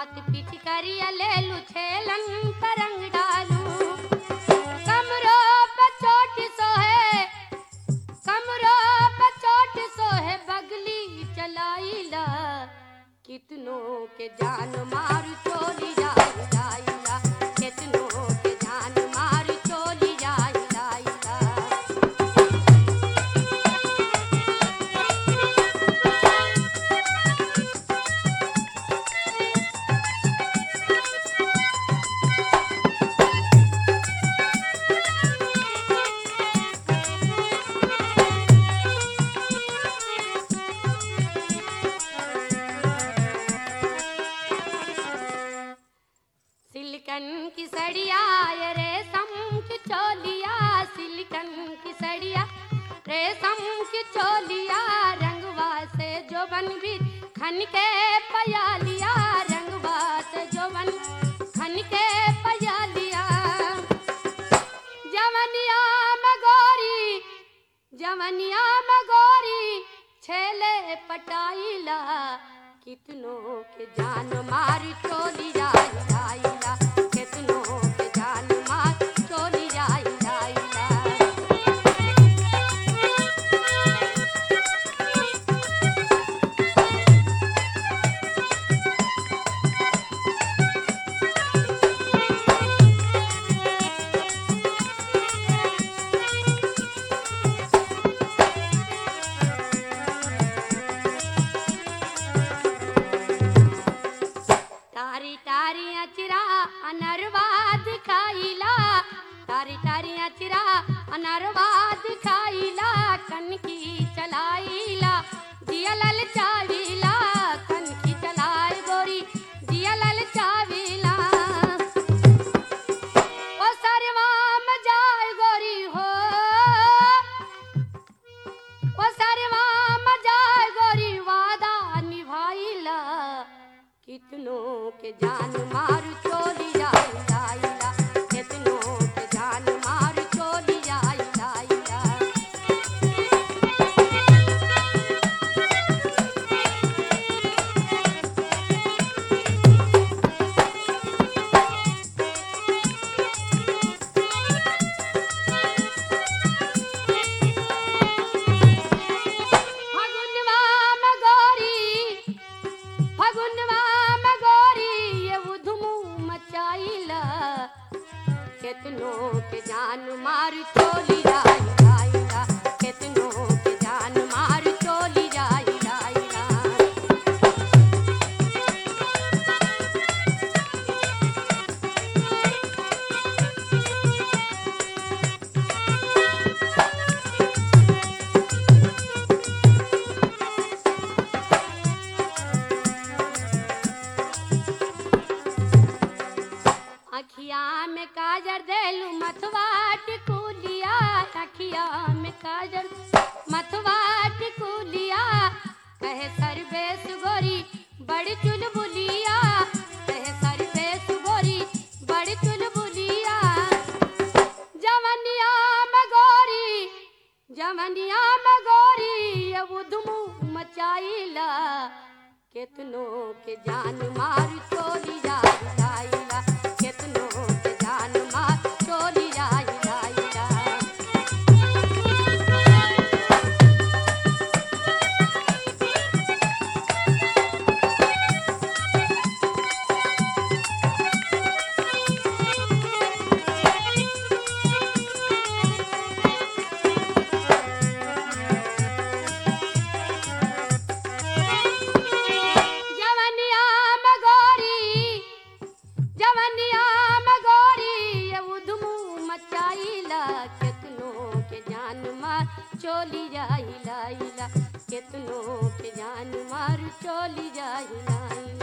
हाथ पिचकारिया ले लू छेलन तरंग डालू कमरो पे चोट सोहे कमरो पे चोट सोहे बगली चलाइला कितनों के जान मारू चोली जाई जाइला कितनों के जान मारू चोली जाई जाइला सिलिकन की सड़िया ये रेशम की चोलिया सिलिकन की सड़िया रेशम की चोलिया रंगवा से जोबन भी खन के पयालिया रंगवा से जोबन खन के पयालिया जवनिया में गोरी छेले पटाइला कितनों के जान मार चोली जाई जाइला कितनों के जान मार चोली जाई जाइला तारी तारी अचरा अनरवा दिखाइला तारी तारी अचरा अनरवा दिखाइला कनकी चलाइला दिया लल चाविला कनकी चलाए गोरी दिया लल चाविला ओ सरवा में जाए गोरी हो ओ सरवा में जाए गोरी वादा निभाइला कितनों के जान मार चोली जाई जाइला कितनों के जान मार चोली जाई जाइला फगुनवा में गोरी फगुनवा में गोरी ये उधमू मचाइला कितनों के जान मार चोली जाई जाइला कितनों के जान मार चोली जाई जाइला अखिया में काजर देलू मथवा टिकुलिया अखिया में काजर मथवा टिकुलिया कहे सरबेस गोरी बड़ी चुलबुलिया कहे सरबेस गोरी बड़ी चुलबुलिया जवनिया में गोरी ये उधमू मचाइला कितनों के जान मार चोली जाई जाइला कितनों के जान मार चोली जाई जाइला जवनिया में गोरी ये उधमू मचाइला कितनों के जान मार चोली जाई लाइला कितनों के जान मार चोली जाई लाइला